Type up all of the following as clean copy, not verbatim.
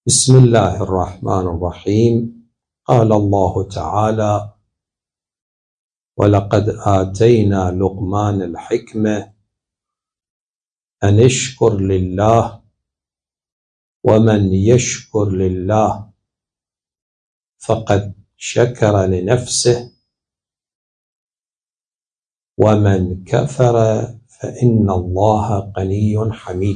بسم الله الرحمن الرحيم. قال الله تعالى: ولقد آتينا لقمان الحكمة أن اشكر لله ومن يشكر لله فقد شكر لنفسه ومن كفر فإن الله غني حميد.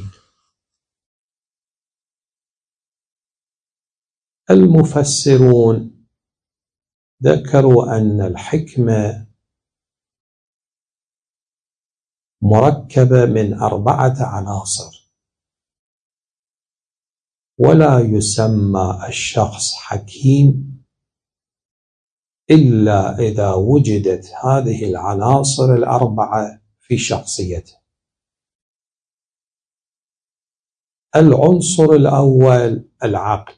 المفسرون ذكروا أن الحكمة مركبة من 4 عناصر، ولا يسمى الشخص حكيم إلا إذا وجدت هذه العناصر 4 في شخصيته. العنصر الأول العقل،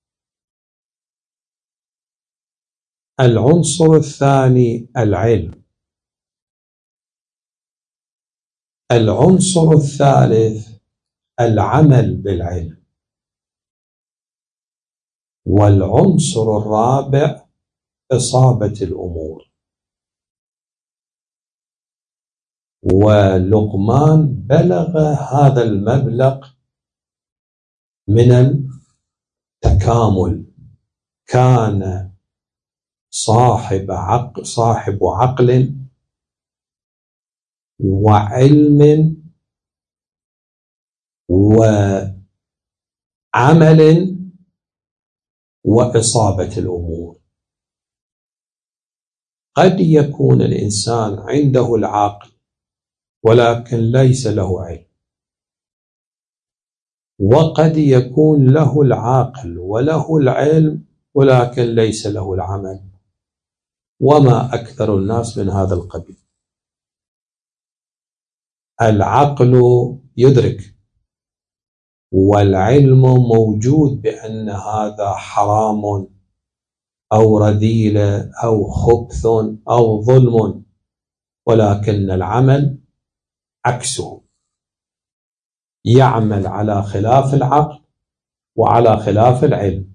العنصر الثاني العلم، العنصر الثالث العمل بالعلم، والعنصر الرابع إصابة الأمور. ولقمان بلغ هذا المبلغ من التكامل، كان صاحب عقل وعلم وعمل وإصابة الأمور. قد يكون الإنسان عنده العقل ولكن ليس له علم، وقد يكون له العقل وله العلم ولكن ليس له العمل، وما أكثر الناس من هذا القبيل. العقل يدرك والعلم موجود بأن هذا حرام أو رذيلة أو خبث أو ظلم، ولكن العمل عكسه، يعمل على خلاف العقل وعلى خلاف العلم.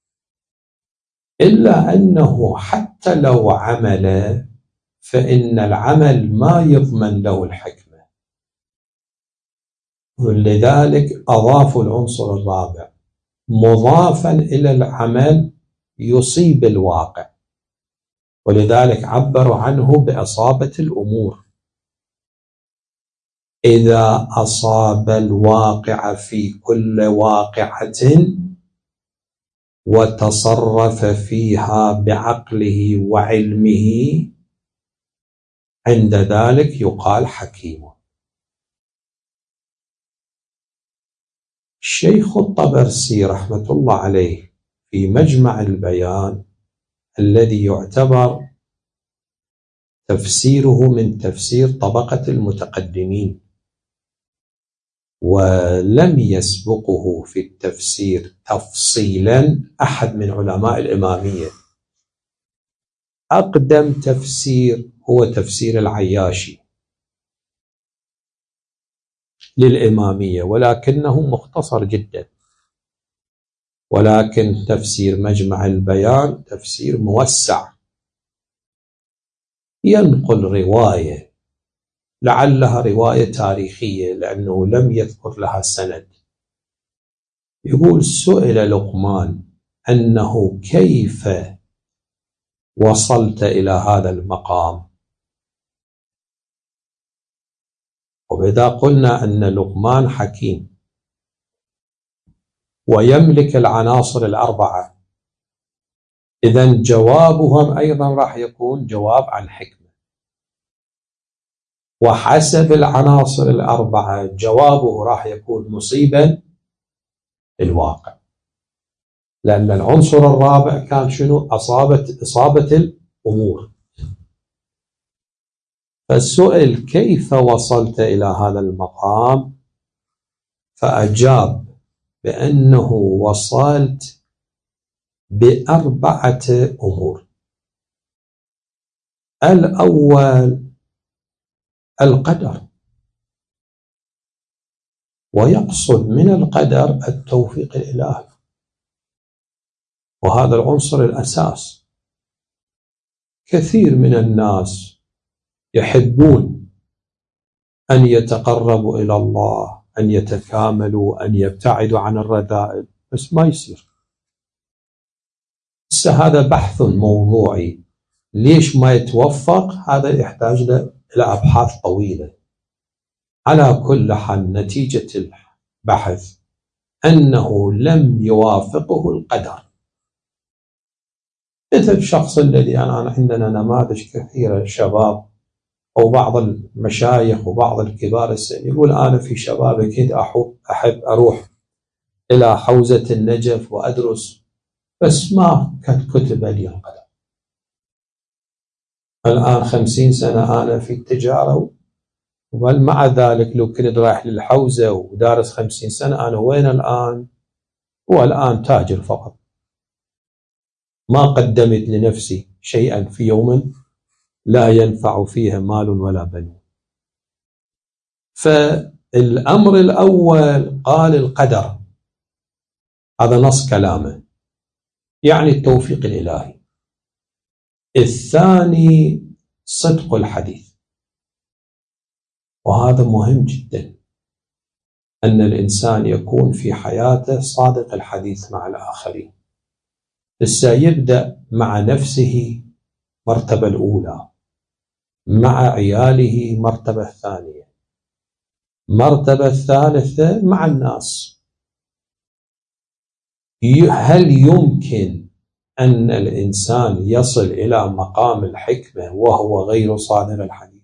إلا أنه حتى لو عمل فإن العمل ما يضمن له الحكمة، ولذلك أضافوا العنصر الرابع مضافا إلى العمل يصيب الواقع، ولذلك عبروا عنه بإصابة الأمور. إذا أصاب الواقع في كل واقعة وتصرف فيها بعقله وعلمه، عند ذلك يقال حكيم. الشيخ الطبرسي رحمة الله عليه في مجمع البيان الذي يعتبر تفسيره من تفسير طبقة المتقدمين، ولم يسبقه في التفسير تفصيلا أحد من علماء الإمامية. أقدم تفسير هو تفسير العياشي للإمامية، ولكنه مختصر جدا، ولكن تفسير مجمع البيان تفسير موسع، ينقل رواية لعلها رواية تاريخية لأنه لم يذكر لها سند. يقول: سئل لقمان أنه كيف وصلت إلى هذا المقام؟ وإذا قلنا أن لقمان حكيم ويملك العناصر 4، إذن جوابهم أيضا راح يكون جواب عن حكمة، وحسب العناصر 4 جوابه راح يكون مصيبا الواقع، لأن العنصر الرابع كان شنو؟ إصابة الأمور. فالسؤال: كيف وصلت إلى هذا المقام؟ فأجاب بأنه وصلت ب4 أمور. الأول القدر، ويقصد من القدر التوفيق الإلهي، وهذا العنصر الأساس. كثير من الناس يحبون أن يتقربوا إلى الله، أن يتكاملوا، أن يبتعدوا عن الرذائل، بس ما يصير. هذا بحث موضوعي، ليش ما يتوفق؟ هذا يحتاج إلى أبحاث طويلة. على كل حال نتيجة البحث أنه لم يوافقه القدر. مثل الشخص الذي عندنا نماذج كثيرة، شباب أو بعض المشايخ وبعض الكبار السن، يقول أنا في شبابي كنت أحب أروح إلى حوزة النجف وأدرس، بس ما كتب لي القدر. الآن 50 سنة أنا في التجارة، بل مع ذلك لو كنت رايح للحوزة ودارس 50 سنة، أنا وين الآن؟ هو الآن تاجر فقط، ما قدمت لنفسي شيئا في يوم لا ينفع فيه مال ولا بنون. فالأمر الأول قال القدر، هذا نص كلامه، يعني التوفيق الإلهي. الثاني صدق الحديث، وهذا مهم جدا، أن الإنسان يكون في حياته صادق الحديث مع الآخرين. يبدأ مع نفسه مرتبة الأولى، مع عياله مرتبة الثانية، مرتبة الثالثة مع الناس. هل يمكن أن الإنسان يصل إلى مقام الحكمة وهو غير صادق الحديث؟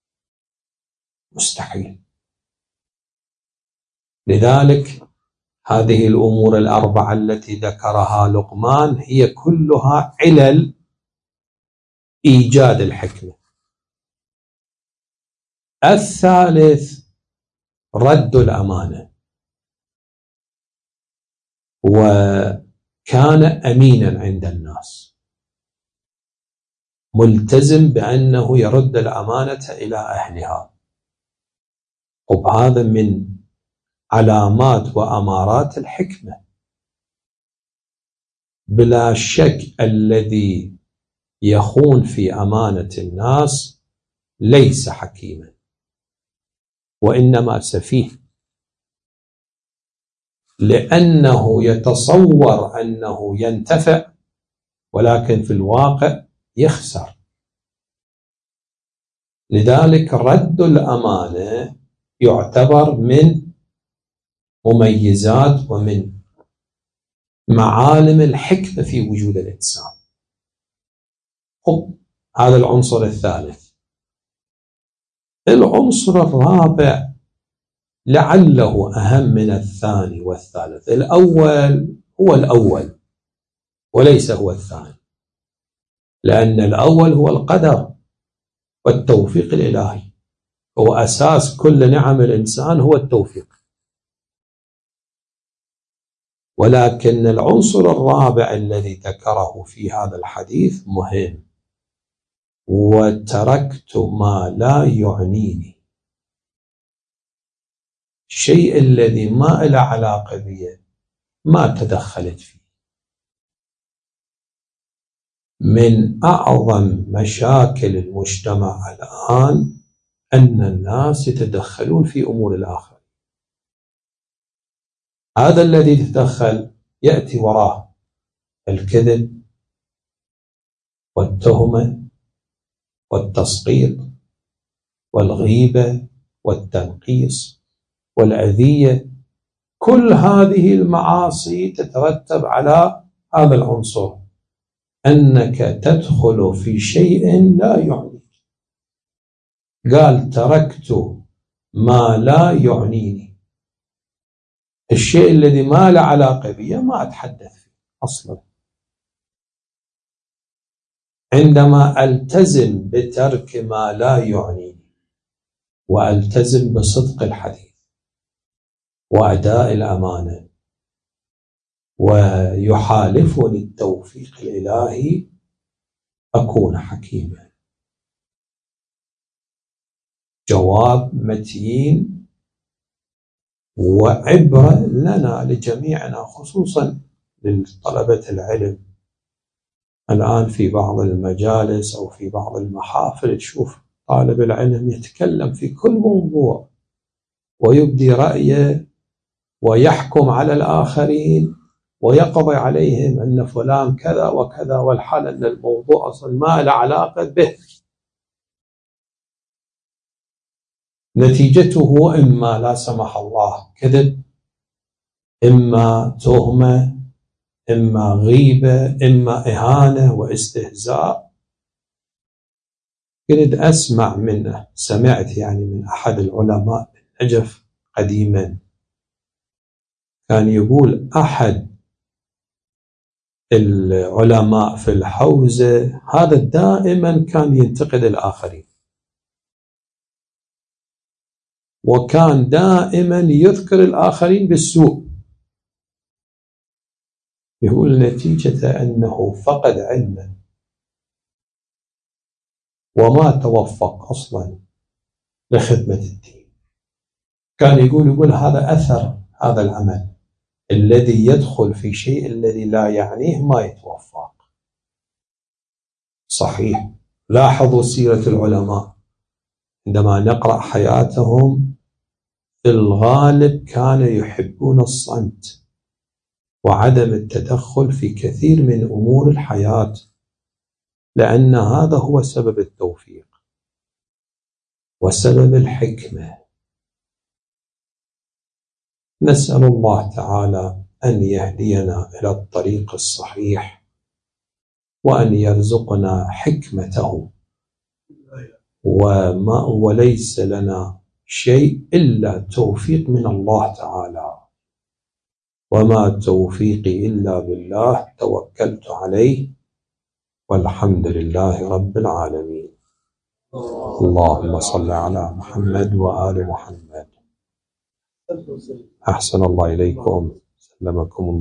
مستحيل. لذلك هذه الأمور الأربعة التي ذكرها لقمان هي كلها علل إيجاد الحكمة. الثالث رد الأمانة، وكان أمينا عند الناس، ملتزم بأنه يرد الأمانة إلى أهلها. وهذا من علامات وأمارات الحكمة. بلا شك الذي يخون في أمانة الناس ليس حكيما، وإنما سفيه، لأنه يتصور أنه ينتفع ولكن في الواقع يخسر. لذلك رد الأمانة يعتبر من مميزات ومن معالم الحكمة في وجود الإنسان. هذا العنصر الثالث. العنصر الرابع لعله أهم من الثاني والثالث. الأول هو الأول وليس هو الثاني، لأن الأول هو القدر والتوفيق الإلهي، هو أساس كل نعم الإنسان هو التوفيق. ولكن العنصر الرابع الذي ذكره في هذا الحديث مهم: وتركت ما لا يعنيني. الشيء الذي ما له علاقة بي ما تدخلت فيه. من أعظم مشاكل المجتمع الآن أن الناس يتدخلون في أمور الآخر. هذا الذي يتدخل يأتي وراه الكذب والتهمة والتسقيط والغيبة والتنقيص والأذية. كل هذه المعاصي تترتب على هذا العنصر، أنك تدخل في شيء لا يعنيك. قال تركت ما لا يعنيني، الشيء الذي ما له علاقة بي ما أتحدث فيه أصلا. عندما ألتزم بترك ما لا يعنيني وألتزم بصدق الحديث وأداء الأمانة ويحالفني التوفيق الإلهي، أكون حكيما. جواب متين وعبرة لنا لجميعنا، خصوصا لطلبة العلم. الآن في بعض المجالس أو في بعض المحافل تشوف طالب العلم يتكلم في كل موضوع ويبدي رأيه ويحكم على الآخرين ويقضي عليهم أن فلان كذا وكذا، والحال أن الموضوع أصلا ما له علاقة به. نتيجته إما لا سمح الله كذب، إما تهمة، إما غيبة، إما إهانة واستهزاء. كنت أسمع منه، سمعت يعني من أحد العلماء النجف قديما، كان يقول أحد العلماء في الحوزة هذا دائما كان ينتقد الآخرين، وكان دائما يذكر الآخرين بالسوء. يقول نتيجة أنه فقد علما وما توفق أصلا لخدمة الدين. كان يقول هذا أثر هذا العمل الذي يدخل في شيء الذي لا يعنيه ما يتوفق. صحيح، لاحظوا سيرة العلماء عندما نقرأ حياتهم في الغالب كانوا يحبون الصمت وعدم التدخل في كثير من أمور الحياة، لأن هذا هو سبب التوفيق وسبب الحكمة. نسأل الله تعالى أن يهدينا إلى الطريق الصحيح وأن يرزقنا حكمته، وليس لنا شيء إلا توفيق من الله تعالى، وما توفيقي إلا بالله توكلت عليه والحمد لله رب العالمين. اللهم صل على محمد وآل محمد. أحسن الله إليكم، سلمكم الله.